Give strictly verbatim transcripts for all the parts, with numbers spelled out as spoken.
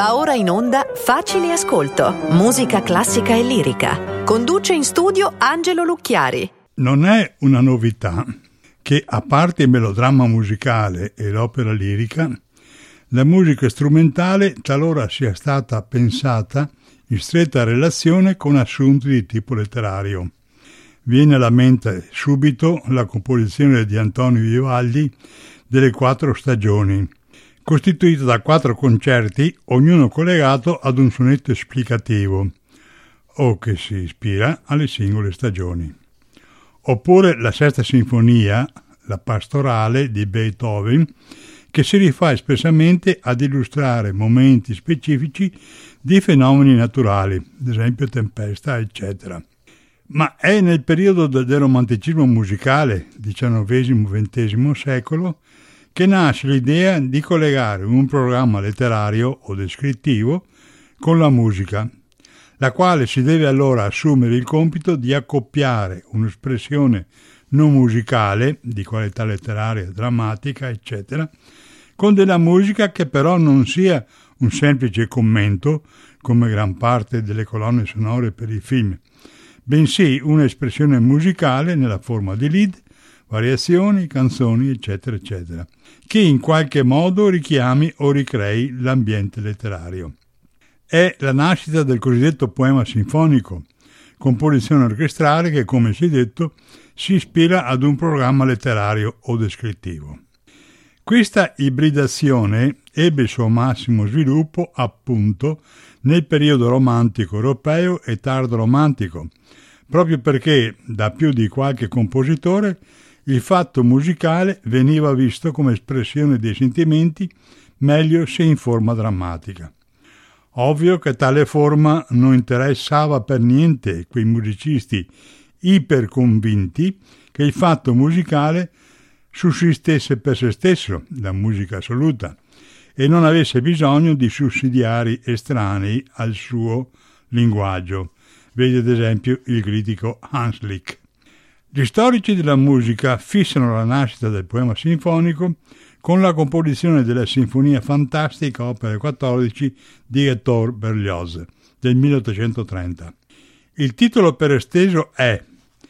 Va ora in onda Facile Ascolto, musica classica e lirica. Conduce in studio Angelo Lucchiari. Non è una novità che, a parte il melodramma musicale e l'opera lirica, la musica strumentale talora sia stata pensata in stretta relazione con assunti di tipo letterario. Viene alla mente subito la composizione di Antonio Vivaldi delle Quattro Stagioni, costituita da quattro concerti, ognuno collegato ad un sonetto esplicativo, o che si ispira alle singole stagioni. Oppure la Sesta Sinfonia, la Pastorale di Beethoven, che si rifà espressamente ad illustrare momenti specifici di fenomeni naturali, ad esempio tempesta, eccetera. Ma è nel periodo del romanticismo musicale, diciannovesimo ventesimo secolo, che nasce l'idea di collegare un programma letterario o descrittivo con la musica, la quale si deve allora assumere il compito di accoppiare un'espressione non musicale, di qualità letteraria, drammatica, eccetera, con della musica che però non sia un semplice commento, come gran parte delle colonne sonore per i film, bensì un'espressione musicale nella forma di lead, variazioni, canzoni, eccetera, eccetera, che in qualche modo richiami o ricrei l'ambiente letterario. È la nascita del cosiddetto poema sinfonico, composizione orchestrale che, come si è detto, si ispira ad un programma letterario o descrittivo. Questa ibridazione ebbe il suo massimo sviluppo appunto nel periodo romantico europeo e tardo romantico, proprio perché da più di qualche compositore il fatto musicale veniva visto come espressione dei sentimenti, meglio se in forma drammatica. Ovvio che tale forma non interessava per niente quei musicisti iperconvinti che il fatto musicale sussistesse per se stesso, la musica assoluta, e non avesse bisogno di sussidiari estranei al suo linguaggio. Vedi ad esempio il critico Hans Lick. Gli storici della musica fissano la nascita del poema sinfonico con la composizione della Sinfonia Fantastica opera quattordici di Hector Berlioz del milleottocentotrenta. Il titolo per esteso è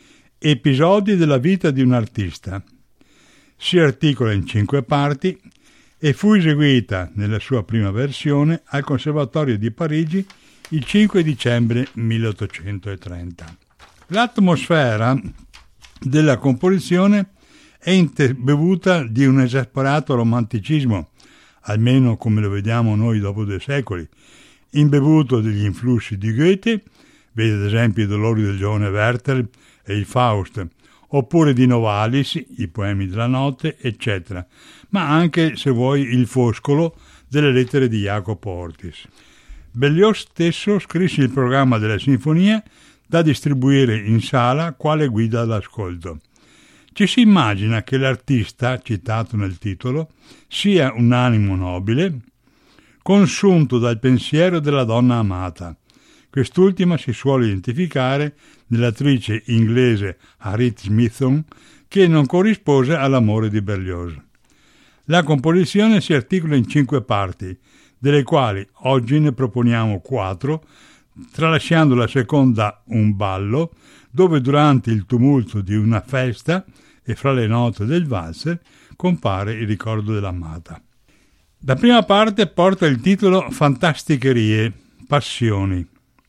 Episodi della vita di un artista. Si articola in cinque parti e fu eseguita nella sua prima versione al Conservatorio di Parigi il cinque dicembre milleottocentotrenta. L'atmosfera della composizione è imbevuta di un esasperato romanticismo, almeno come lo vediamo noi dopo due secoli, imbevuto degli influssi di Goethe, vedi ad esempio i Dolori del giovane Werther e il Faust, oppure di Novalis, i poemi della notte, eccetera, ma anche, se vuoi, il Foscolo delle lettere di Jacopo Ortis. Berlioz stesso scrisse il programma della sinfonia da distribuire in sala quale guida all'ascolto. Ci si immagina che l'artista, citato nel titolo, sia un animo nobile, consunto dal pensiero della donna amata. Quest'ultima si suole identificare nell'attrice inglese Harriet Smithson, che non corrispose all'amore di Berlioz. La composizione si articola in cinque parti, delle quali oggi ne proponiamo quattro, tralasciando la seconda, un ballo, dove durante il tumulto di una festa e fra le note del valzer compare il ricordo dell'amata. La prima parte porta il titolo Fantasticherie, passioni.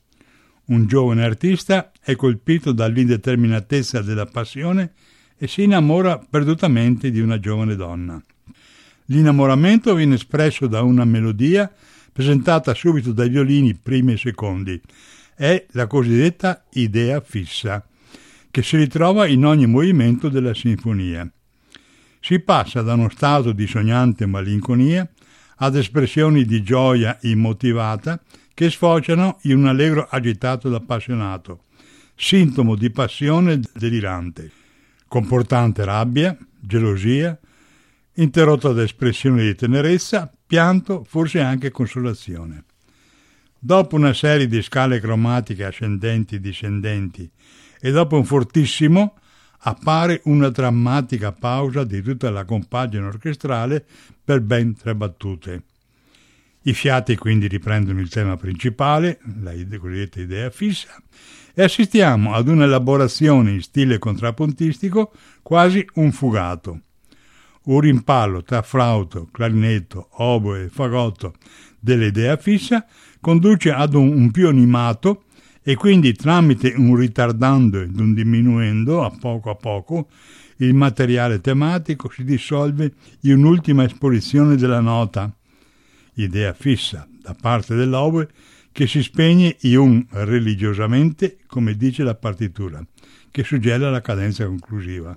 Un giovane artista è colpito dall'indeterminatezza della passione e si innamora perdutamente di una giovane donna. L'innamoramento viene espresso da una melodia presentata subito dai violini primi e secondi. È la cosiddetta idea fissa, che si ritrova in ogni movimento della sinfonia. Si passa da uno stato di sognante malinconia ad espressioni di gioia immotivata che sfociano in un allegro agitato ed appassionato, sintomo di passione delirante, comportante rabbia, gelosia, interrotta da espressioni di tenerezza, pianto, forse anche consolazione. Dopo una serie di scale cromatiche ascendenti e discendenti e dopo un fortissimo, appare una drammatica pausa di tutta la compagine orchestrale per ben tre battute. I fiati quindi riprendono il tema principale, la cosiddetta idea fissa, e assistiamo ad un'elaborazione in stile contrappuntistico, quasi un fugato. Un rimpallo tra flauto, clarinetto, oboe e fagotto dell'idea fissa conduce ad un, un più animato e quindi tramite un ritardando ed un diminuendo a poco a poco il materiale tematico si dissolve in un'ultima esposizione della nota, idea fissa, da parte dell'oboe che si spegne in un religiosamente, come dice la partitura, che suggella la cadenza conclusiva.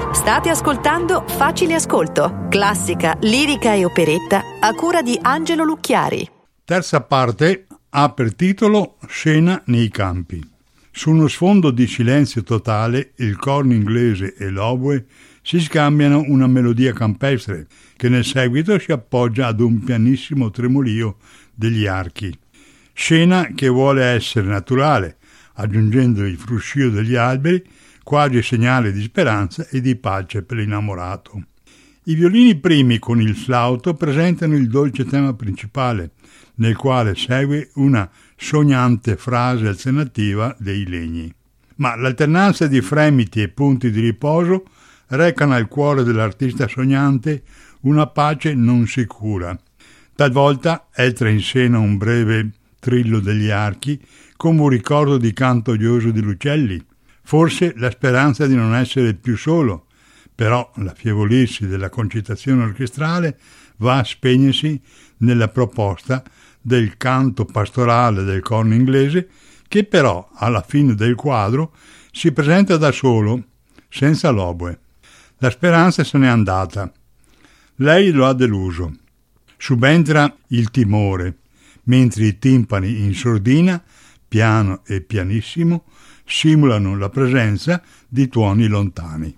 State ascoltando Facile Ascolto, classica, lirica e operetta a cura di Angelo Lucchiari. Terza parte ha per titolo Scena nei campi. Su uno sfondo di silenzio totale, il corno inglese e l'oboe si scambiano una melodia campestre che nel seguito si appoggia ad un pianissimo tremolio degli archi. Scena che vuole essere naturale, aggiungendo il fruscio degli alberi, quasi segnale di speranza e di pace per l'innamorato. I violini primi con il flauto presentano il dolce tema principale, nel quale segue una sognante frase alternativa dei legni. Ma l'alternanza di fremiti e punti di riposo recano al cuore dell'artista sognante una pace non sicura. Talvolta entra in scena un breve trillo degli archi come un ricordo di canto odioso di uccelli, forse la speranza di non essere più solo, però l'affievolirsi della concitazione orchestrale va a spegnersi nella proposta del canto pastorale del corno inglese, che però alla fine del quadro si presenta da solo, senza l'oboe. La speranza se n'è andata. Lei lo ha deluso. Subentra il timore, mentre i timpani in sordina, piano e pianissimo, simulano la presenza di tuoni lontani.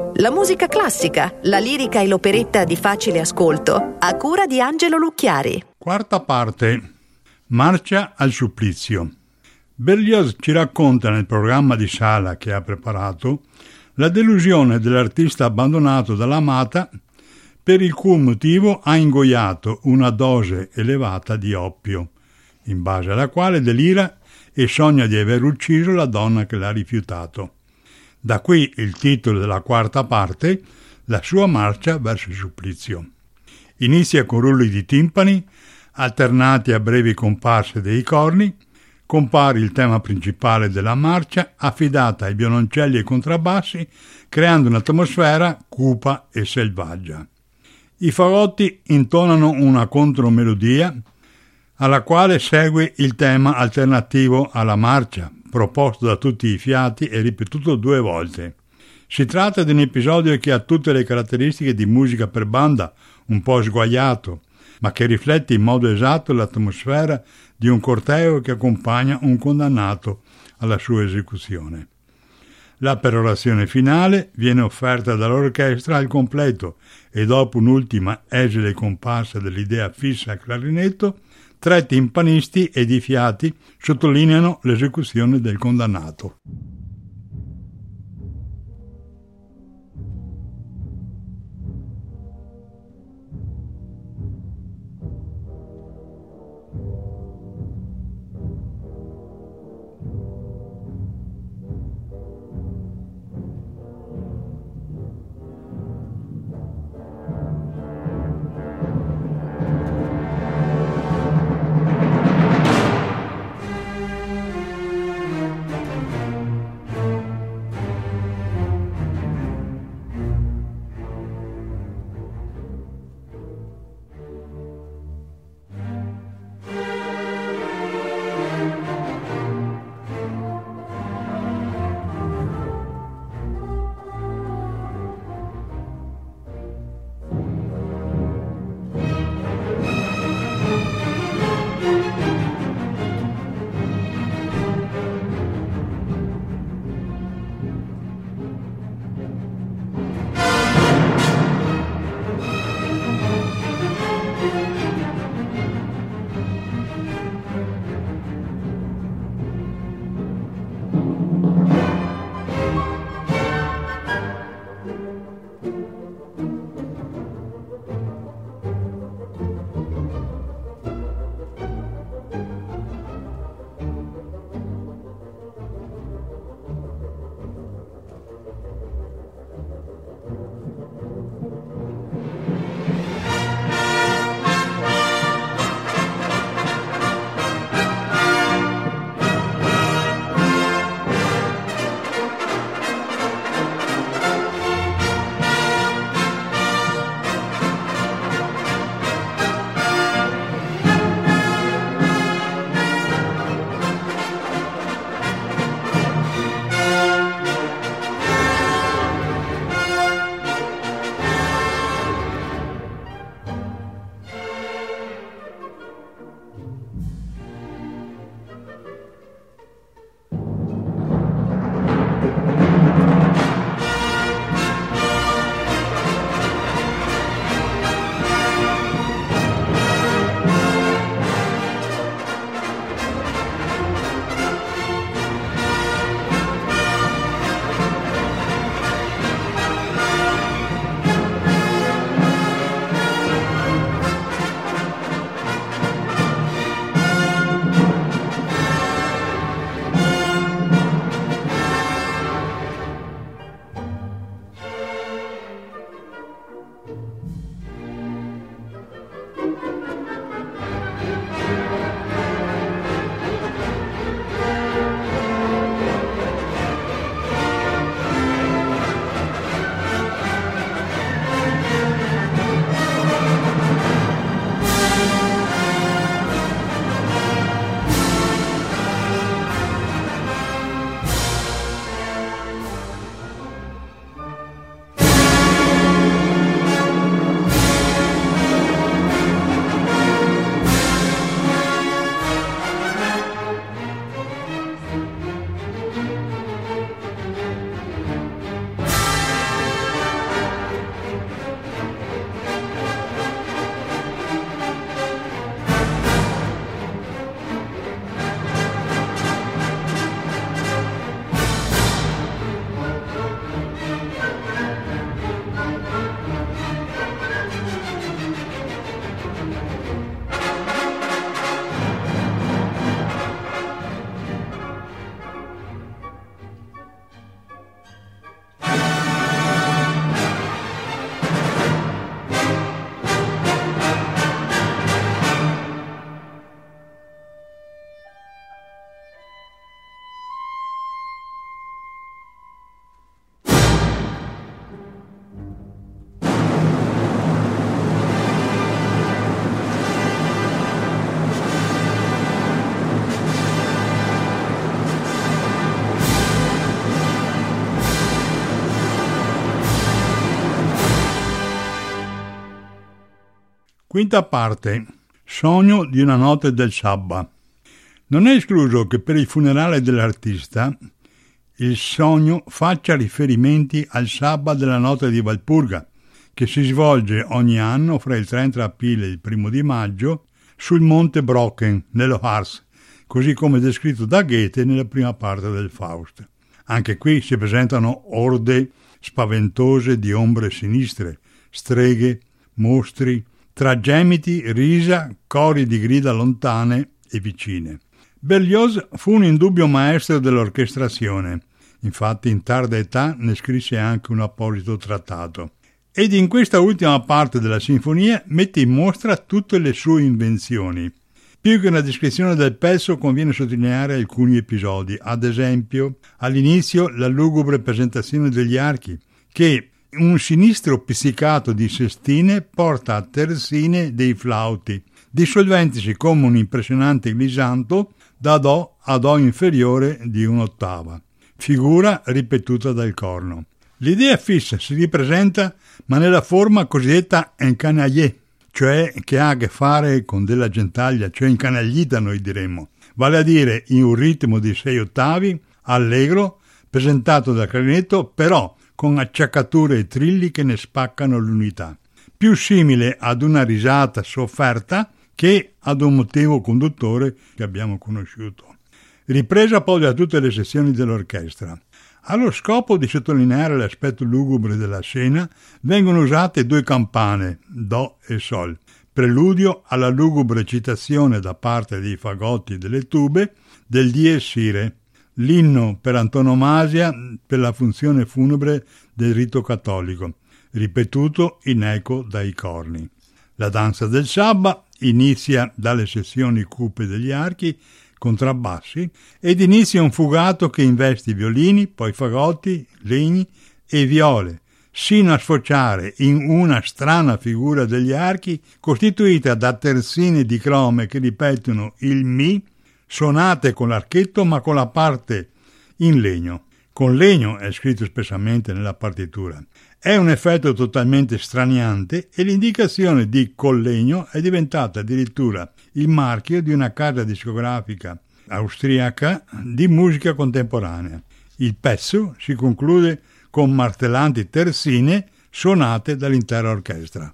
La musica classica, la lirica e l'operetta di facile ascolto, a cura di Angelo Lucchiari. Quarta parte. Marcia al supplizio. Berlioz ci racconta nel programma di sala che ha preparato la delusione dell'artista abbandonato dall'amata, per il cui motivo ha ingoiato una dose elevata di oppio, in base alla quale delira e sogna di aver ucciso la donna che l'ha rifiutato. Da qui il titolo della quarta parte, la sua marcia verso il supplizio. Inizia con rulli di timpani, alternati a brevi comparse dei corni. Compare il tema principale della marcia, affidata ai violoncelli e contrabbassi, creando un'atmosfera cupa e selvaggia. I fagotti intonano una contromelodia, alla quale segue il tema alternativo alla marcia, proposto da tutti i fiati e ripetuto due volte. Si tratta di un episodio che ha tutte le caratteristiche di musica per banda, un po' sguaiato, ma che riflette in modo esatto l'atmosfera di un corteo che accompagna un condannato alla sua esecuzione. La perorazione finale viene offerta dall'orchestra al completo e dopo un'ultima esile comparsa dell'idea fissa al clarinetto, tre timpanisti ed i fiati sottolineano l'esecuzione del condannato. Quinta parte. Sogno di una notte del sabba. Non è escluso che per il funerale dell'artista il sogno faccia riferimenti al sabba della notte di Valpurga, che si svolge ogni anno fra il trenta aprile e il primo di maggio sul monte Brocken, nello Harz, così come descritto da Goethe nella prima parte del Faust. Anche qui si presentano orde spaventose di ombre sinistre, streghe, mostri, tra gemiti, risa, cori di grida lontane e vicine. Berlioz fu un indubbio maestro dell'orchestrazione, infatti in tarda età ne scrisse anche un apposito trattato. Ed in questa ultima parte della sinfonia mette in mostra tutte le sue invenzioni. Più che una descrizione del pezzo conviene sottolineare alcuni episodi, ad esempio all'inizio la lugubre presentazione degli archi, che un sinistro pizzicato di sestine porta a terzine dei flauti, dissolventisi come un impressionante glissando da Do a Do inferiore di un'ottava, figura ripetuta dal corno. L'idea fissa si ripresenta ma nella forma cosiddetta encanaillée, cioè che ha a che fare con della gentaglia, cioè incanaglita noi diremmo, vale a dire in un ritmo di sei ottavi, allegro, presentato dal clarinetto, però con acciaccature e trilli che ne spaccano l'unità, più simile ad una risata sofferta che ad un motivo conduttore che abbiamo conosciuto. Ripresa poi da tutte le sezioni dell'orchestra. Allo scopo di sottolineare l'aspetto lugubre della scena vengono usate due campane, Do e Sol, preludio alla lugubre citazione da parte dei fagotti e delle tube del Dies Irae, l'inno per antonomasia per la funzione funebre del rito cattolico, ripetuto in eco dai corni. La danza del sabba inizia dalle sezioni cupe degli archi, contrabbassi, ed inizia un fugato che investe violini, poi fagotti, legni e viole, sino a sfociare in una strana figura degli archi costituita da terzine di crome che ripetono il Mi, suonate con l'archetto ma con la parte in legno. Con legno è scritto espressamente nella partitura. È un effetto totalmente straniante e l'indicazione di col legno è diventata addirittura il marchio di una casa discografica austriaca di musica contemporanea. Il pezzo si conclude con martellanti terzine suonate dall'intera orchestra.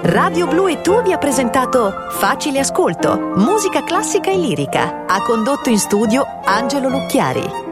Radio Blu e Tu vi ha presentato Facile Ascolto, musica classica e lirica. Ha condotto in studio Angelo Lucchiari.